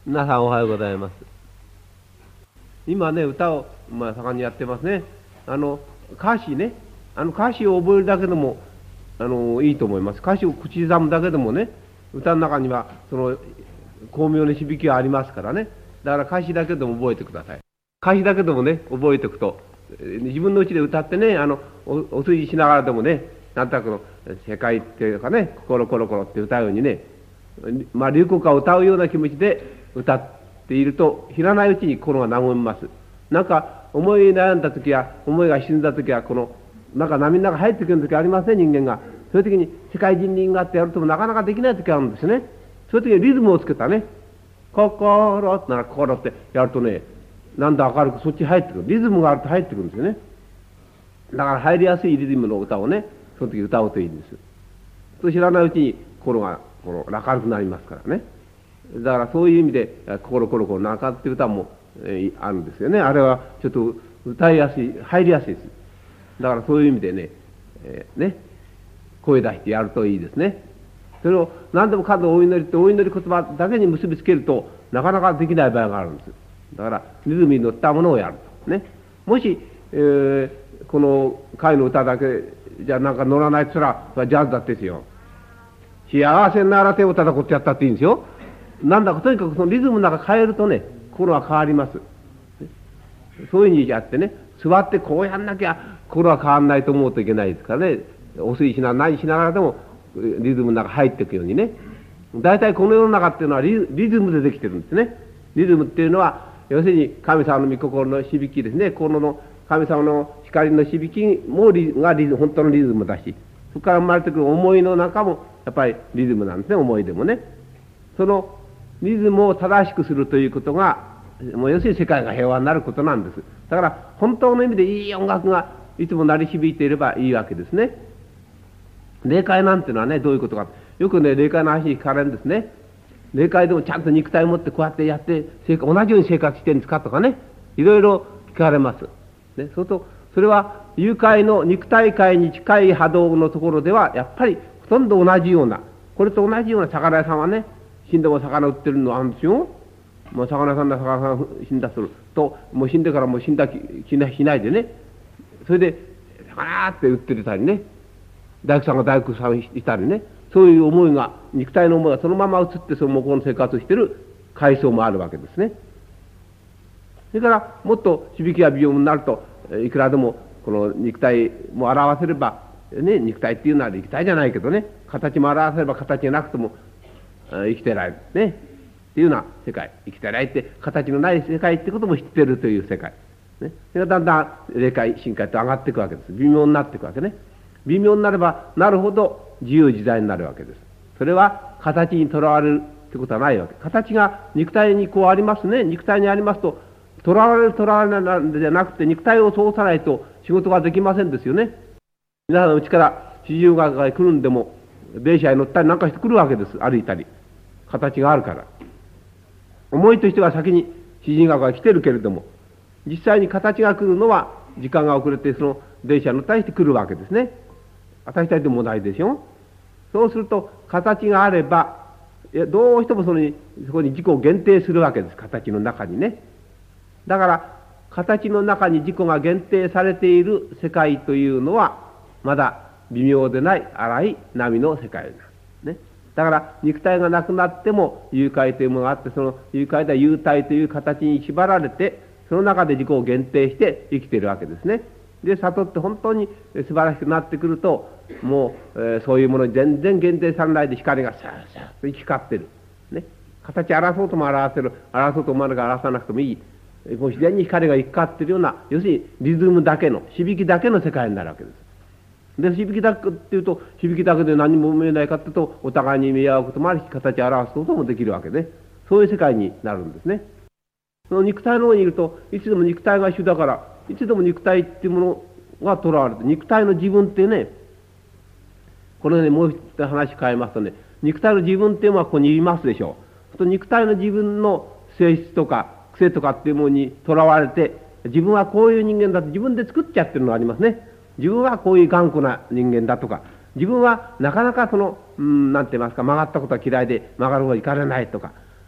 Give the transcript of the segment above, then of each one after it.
皆さんおはようございます。今ね、歌を、盛んにやってますね。歌詞ね、歌詞を覚えるだけでも、いいと思います。歌詞を口ずさむだけでもね、歌の中には、巧妙な響きがありますからね。だから歌詞だけでも覚えてください。歌詞だけでもね、覚えておくと、自分のうちで歌ってね、お炊事しながらでもね、なんとなくの世界っていうかね、心コロコロって歌うようにね、流行歌を歌うような気持ちで歌っていると、知らないうちに心が和みます。なんか思い悩んだ時や思いが沈んだ時は、なんか波の中入ってくる時ありますね、人間が。そういう時に世界人輪があってやるともなかなかできない時あるんですね。そういう時にリズムをつけたね、心ってなら心ってやるとね、なんだ明るくそっち入ってくる。リズムがあると入ってくるんですよね。だから入りやすいリズムの歌をね、その時歌うといいんです。と知らないうちに心が明るくなりますからね。だからそういう意味で心コロコロ泣かって歌も、あるんですよね。あれはちょっと歌いやすい、入りやすいです。だからそういう意味でね、声出してやるといいですね。それを何でもかんでもお祈りってお祈り言葉だけに結びつけるとなかなかできない場合があるんです。だからリズムに乗ったものをやるとね。もし、この会の歌だけじゃなんか乗らないとしたらそれはジャズだってですよ。幸せなら手を叩こうってやったっていいんですよ。なんだかとにかくそのリズムの中変えるとね、心は変わります。そういうふうにやってね、座ってこうやんなきゃ心は変わんないと思うといけないですからね。お水しな何しながらでもリズムの中入っていくようにね。大体この世の中っていうのはリズムでできてるんですね。リズムっていうのは要するに神様の御心の響きですね。心の神様の光の響きも本当のリズムだし、そこから生まれてくる思いの中もやっぱりリズムなんですね。思いでもね。そのリズムを正しくするということが、もう要するに世界が平和になることなんです。だから本当の意味でいい音楽がいつも鳴り響いていればいいわけですね。霊界なんていうのはね、どういうことか。よくね、霊界の話聞かれるんですね。霊界でもちゃんと肉体を持ってこうやってやって、同じように生活してるんですかとかね、いろいろ聞かれます。ね、そうすると、それは幽界の肉体界に近い波動のところでは、やっぱりほとんど同じような、これと同じような魚屋さんはね、死んでも魚売ってるのあるんですよ。もう魚屋さんが死んだすると、もう死んでからもう死んだ気しないでね、それで魚って売ってたりね、大工さんが大工さんしたりね、そういう思いが、肉体の思いがそのまま移ってその向こうの生活をしている階層もあるわけですね。それからもっと響きや美容になると、いくらでもこの肉体も表せれば、ね、肉体っていうのは肉体じゃないけどね、形も表せれば形がなくても生きてられるねっていうような世界、生きてられて形のない世界ってことも知っているという世界、ね、それがだんだん霊界深海と上がっていくわけです。微妙になっていくわけね。微妙になればなるほど自由自在になるわけです。それは形にとらわれるってことはないわけ。形が肉体にこうありますね。肉体にありますと、とらわれないなんじゃなくて、肉体を通さないと仕事ができませんですよね。皆さんのうちから四十学が来るんでも電車に乗ったりなんかしてくるわけです。歩いたり形があるから、思いとしては先に四十学が来てるけれども、実際に形が来るのは時間が遅れてその電車に乗ったりして来るわけですね。私たちでもないでしょ。そうすると形があればどうしてもそこに自己を限定するわけです。形の中にね。だから形の中に自己が限定されている世界というのはまだ微妙でない荒い波の世界なんですね。だから肉体がなくなっても幽界というものがあって、その幽界では幽体という形に縛られて、その中で自己を限定して生きているわけですね。で、悟って本当に素晴らしくなってくると、もう、そういうものに全然限定されないで光がさーさーと行き交ってる、ね、形表そうとも表せる、表そうと思わなきゃ表さなくてもいい、もう自然に光が行き交ってるような、要するにリズムだけの響きだけの世界になるわけです。で、響きだけっていうと、響きだけで何も見えないかっていうと、お互いに見合うこともあるし、形を表すこともできるわけで、そういう世界になるんですね。その肉体の方にいると、いつでも肉体が主だから、いつでも肉体っていうものがとらわれて、肉体の自分ってね、これね、もう一つ話変えますとね、肉体の自分っていうのはここにいますでしょう。肉体の自分の性質とか癖とかっていうものにとらわれて、自分はこういう人間だと自分で作っちゃってるのがありますね。自分はこういう頑固な人間だとか、自分はなかなかなんて言いますか、曲がったことは嫌いで曲がる方に行かれないとか、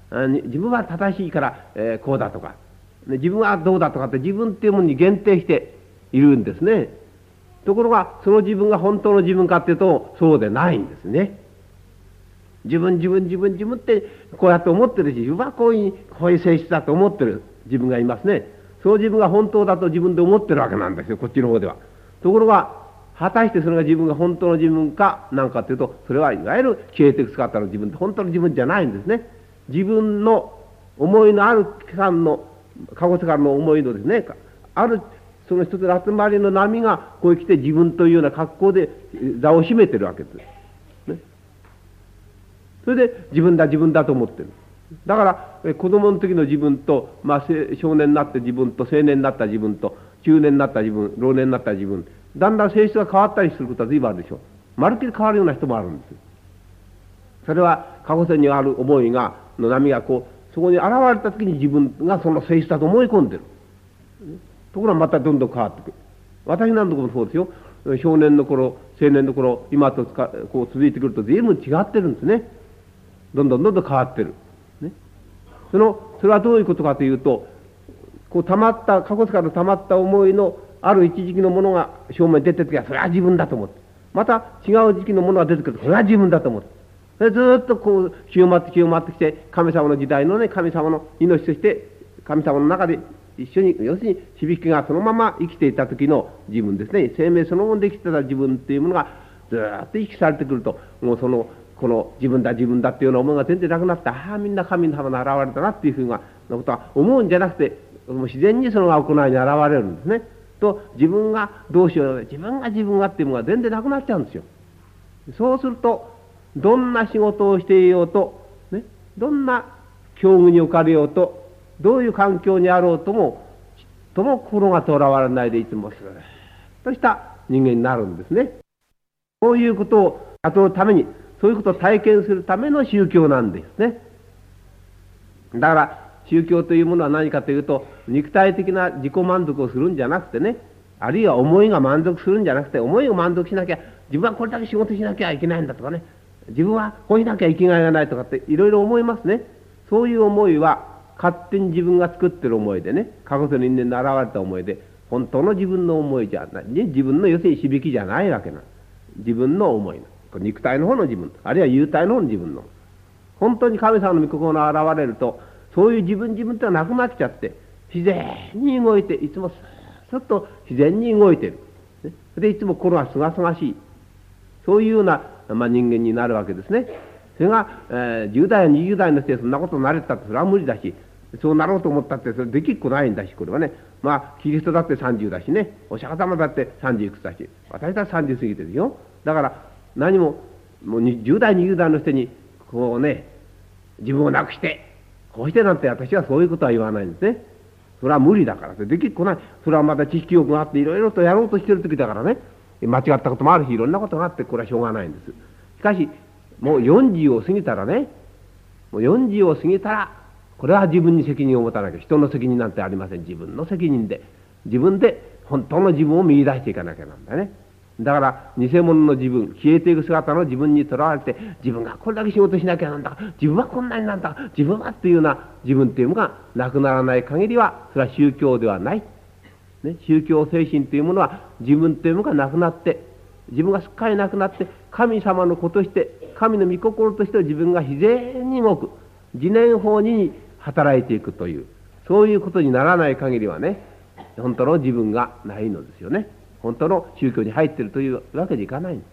自分は正しいから、こうだとか、自分はどうだとかって自分っていうものに限定しているんですね。ところがその自分が本当の自分かっていうとそうでないんですね。自分ってこうやって思ってるし、自分はこういう性質だと思ってる自分がいますね。その自分が本当だと自分で思ってるわけなんですよ、こっちの方では。ところが果たしてそれが自分が本当の自分かなんかというと、それはいわゆる消えていく姿の自分って本当の自分じゃないんですね。自分の思いのある期間の過去からの思いのですね、あるその一つの集まりの波がこう来て自分というような格好で座を占めてるわけです、ね。それで自分だと思ってる。だから子供の時の自分と、少年になって自分と青年になった自分と中年になった自分、老年になった自分、だんだん性質が変わったりすることは随分あるでしょう。まるっきり変わるような人もあるんです。それは過去線にある思いの波がそこに現れた時に自分がその性質だと思い込んでる。ところがまたどんどん変わってくる。私なんとこもそうですよ。少年の頃、青年の頃、今と続いてくると随分違ってるんですね。どんどん変わってる。ね、それはどういうことかというと、過去から溜まった思いのある一時期のものが正面に出てるときは、それは自分だと思って。また違う時期のものが出てくると、それは自分だと思って。それずっと広まってきて、神様の時代のね、神様の命として、神様の中で一緒に、要するに響きがそのまま生きていた時の自分ですね。生命そのもので生きてた自分っていうものがずっと意識されてくると、もうこの自分だっていうような思いが全然なくなって、みんな神様の現れたなっていうふうなことは思うんじゃなくて、もう自然にその行いに現れるんですね。と自分がどうしよう、自分がっていうものが全然なくなっちゃうんですよ。そうするとどんな仕事をしていようと、ね、どんな境遇に置かれようと、どういう環境にあろうとも心がとらわれないでいつもスーッとした人間になるんですね。そういうことを後のために、そういうことを体験するための宗教なんですね。だから宗教というものは何かというと、肉体的な自己満足をするんじゃなくてね、あるいは思いが満足するんじゃなくて、思いが満足しなきゃ、自分はこれだけ仕事しなきゃいけないんだとかね、自分はこうしなきゃ生きがいがないとかっていろいろ思いますね。そういう思いは勝手に自分が作ってる思いでね、過去の人間の現れた思いで、本当の自分の思いじゃない、ね、自分の要するに響きじゃないわけな。自分の思いの肉体の方の自分、あるいは幽体の方の自分の、本当に神様の御心が現れると、そういう自分ってのはなくなっちゃって、自然に動いて、いつもすっと自然に動いてる。ね、でいつも心がすがすがしい。そういうような、人間になるわけですね。それが、10代や20代の人でそんなことになれたってそれは無理だし、そうなろうと思ったってそれできっこないんだし、これはね、キリストだって30だしね、お釈迦様だって30いくつだし、私だって30過ぎてるよ。だから何も、もう10代20代の人にこうね、自分をなくしてこうしてなんて、私はそういうことは言わないんですね。それは無理だからってできっこない。それはまた知識欲があっていろいろとやろうとしてる時だからね、間違ったこともあるし、いろんなことがあって、これはしょうがないんです。しかしもう40を過ぎたらね、もう40を過ぎたら、これは自分に責任を持たなきゃ、人の責任なんてありません。自分の責任で、自分で本当の自分を見出していかなきゃなんだね。だから偽物の自分、消えていく姿の自分にとらわれて、自分がこれだけ仕事しなきゃなんだ、自分はこんなになんだ、自分はっていうような自分っていうのがなくならない限りは、それは宗教ではない、ね、宗教精神というものは自分というものがなくなって、自分がすっかりなくなって、神様の子として、神の御心として自分が自然に動く、自然法に働いていくという、そういうことにならない限りはね、本当の自分がないのですよね。本当の宗教に入っているというわけでいかないんです、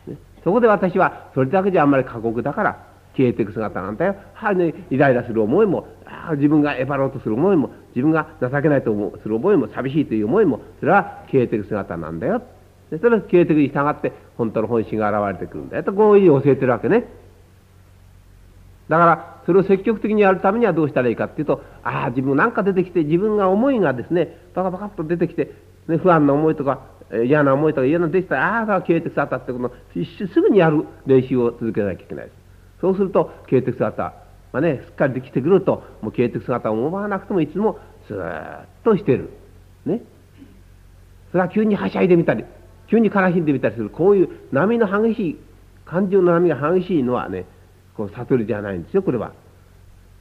ね。そこで私はそれだけじゃあんまり過酷だから消えていく姿なんだよ。イライラする思いも、自分がえばろうとする思いも、自分が情けないとする思いも、寂しいという思いも、それは消えていく姿なんだよ。でそれは消えていくに従って本当の本心が現れてくるんだよと、こういうふうに教えてるわけね。だからそれを積極的にやるためにはどうしたらいいかっていうと、自分なんか出てきて、自分が思いがですね、バカバカっと出てきて、ね、不安な思いとか嫌な思いとか嫌な出てきたら、消えてく姿ってことのすぐにやる練習を続けなきゃいけないです。そうすると消えてく姿がね、すっかりできてくると、もう消えてく姿を思わなくてもいつもスーッとしてるね。それは急にはしゃいでみたり、急に悲しんでみたりする、こういう波の激しい、感情の波が激しいのはね、こう悟りじゃないんですよ、これは。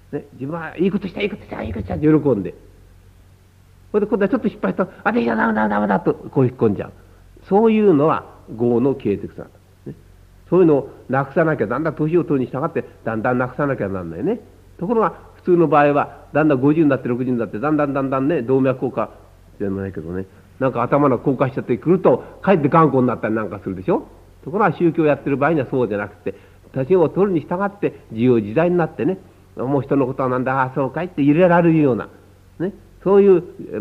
ね、自分はいいことした、いいことした、いいことしたって喜んで。それで今度はちょっと失敗したと、あ、できた、ダメだ、ダメだと、こう引っ込んじゃう。そういうのは業の形的さ、ね。そういうのをなくさなきゃ、だんだん年を取るに従って、だんだんなくさなきゃならないね。ところが、普通の場合は、だんだん50になって60になって、だんだんね、動脈硬化じゃないけどね、なんか頭の硬化しちゃってくると、かえって頑固になったりなんかするでしょ。ところが宗教をやってる場合にはそうじゃなくて、年を取るに従って自由自在になってね、もう人のことはなんだ、ああ、そうかいって入れられるような、ね、そういう、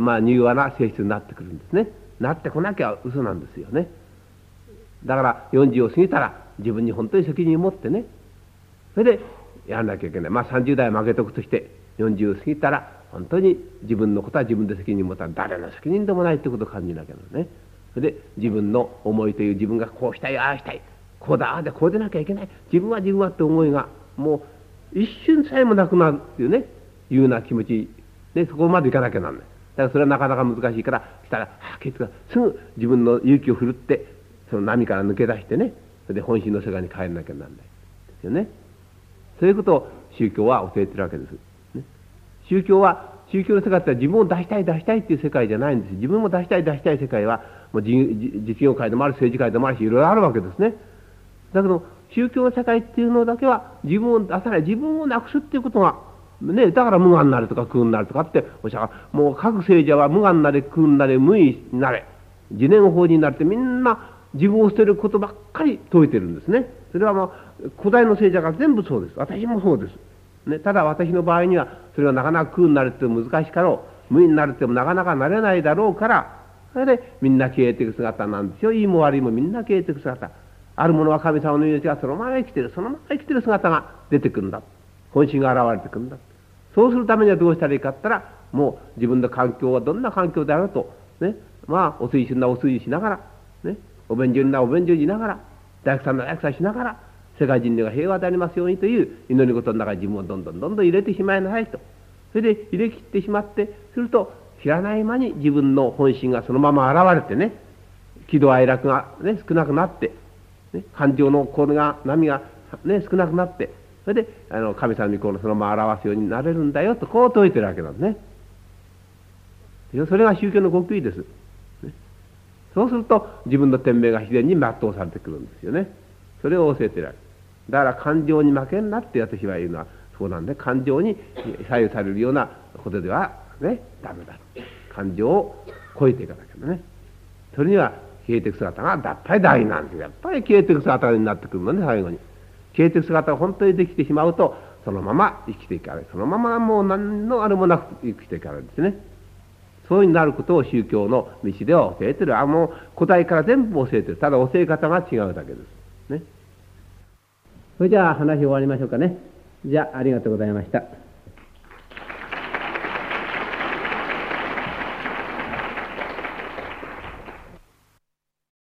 まあ、柔和な性質になってくるんですね。なってこなきゃ嘘なんですよね。だから40を過ぎたら自分に本当に責任を持ってね、それでやらなきゃいけない。まあ30代負けとくとして40を過ぎたら本当に自分のことは自分で責任を持ったら誰の責任でもないってことを感じなきゃならね。それで自分の思いという自分がこうしたい、ああしたい、こうだ、ああでこうでなきゃいけない、自分はって思いがもう一瞬さえもなくなるっていうね、いうような気持ちでそこまでいかなきゃなんない。だからそれはなかなか難しいから、したら、ケツがすぐ自分の勇気を振るって、その波から抜け出してね、それで本心の世界に帰らなきゃならないですよね。そういうことを宗教は教えてるわけです。ね、宗教の世界って自分を出したいっていう世界じゃないんです。自分を出したい世界は、もう実業界でもある、政治界でもあるし、いろいろあるわけですね。だけど、宗教の世界っていうのだけは自分を出さない、自分をなくすっていうことが、ね、だから無我になるとか空になるとかっておっしゃる。もう各聖者は無我になれ、空になれ、無為になれ、自念法になれってみんな自分を捨てることばっかり説いてるんですね。それはまあ古代の聖者が全部そうです。私もそうです。ね、ただ私の場合にはそれはなかなか空になるって難しかろう。無為になるってもなかなかなれないだろうから、それでみんな消えていく姿なんですよ。いいも悪いもみんな消えていく姿。あるものは神様の命がそのまま生きてる、そのまま生きてる姿が出てくるんだ。本心が現れてくるんだ。そうするためにはどうしたらいいかって言ったら、もう自分の環境はどんな環境であろうと、ね、まあお水準なお水準しながら、ね、お便所なお便所しながら、大工さんな大工さんしながら、世界人類が平和でありますようにという祈り事の中に自分をどんどん入れてしまいなさいと。それで入れ切ってしまって、すると知らない間に自分の本心がそのまま現れてね、喜怒哀楽が、ね、少なくなって、ね、感情のこれが波が、ね、少なくなって、それで神様にこのそのまま表すようになれるんだよとこう説いてるわけなんですね。それが宗教の極意です。ね、そうすると自分の天命が自然に全うされてくるんですよね。それを教えてるわけ。だから感情に負けんなって私は言うのはそうなんで、感情に左右されるようなことではね、ダメだ。感情を超えていかなきゃね。それには消えていく姿がやっぱり大事なんですよ。やっぱり消えていく姿になってくるのね、最後に。消えていく姿が本当にできてしまうと、そのまま生きていかれる。そのままもう何のあれもなく生きていかれるんですね。そういうになることを宗教の道では教えてる。もう古代から全部教えてる。ただ教え方が違うだけです。ね。それじゃあ話終わりましょうかね。じゃあありがとうございました。